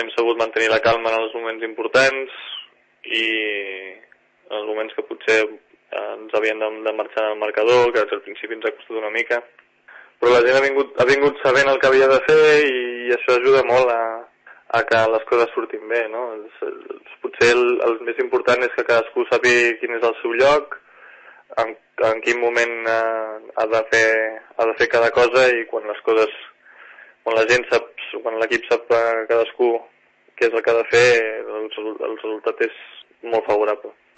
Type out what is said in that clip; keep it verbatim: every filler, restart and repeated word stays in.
hem sabut mantenir la calma en els moments importants i en els moments que potser ens havien de, de marxar al marcador, que al principi ens ha costat una mica, però la gent ha vingut, ha vingut sabent el que havia de fer i això ajuda molt a, a que les coses surtin bé, no? Potser el, el més important és que cadascú sàpiga quin és el seu lloc, en, en quin moment eh, ha de fer ha de fer cada cosa, i quan les coses, quan la gent sap, quan l'equip sap eh, cadascú què és el que ha de fer, el, el resultat és molt favorable.